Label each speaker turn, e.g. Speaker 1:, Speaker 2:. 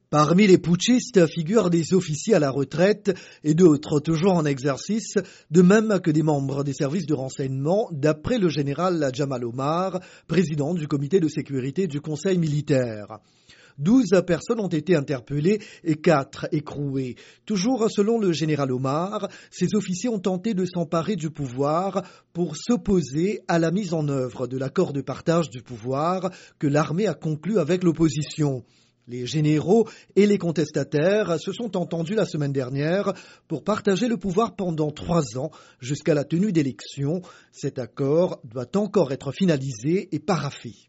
Speaker 1: Parmi les putschistes figurent des officiers à la retraite et d'autres toujours en exercice, de même que des membres des services de renseignement, d'après le général Jamal Omar, président du comité de sécurité du Conseil militaire. 12 personnes ont été interpellées et 4 écrouées. Toujours selon le général Omar, ces officiers ont tenté de s'emparer du pouvoir pour s'opposer à la mise en œuvre de l'accord de partage du pouvoir que l'armée a conclu avec l'opposition. Les généraux et les contestataires se sont entendus la semaine dernière pour partager le pouvoir pendant 3 ans jusqu'à la tenue d'élections. Cet accord doit encore être finalisé et paraphé.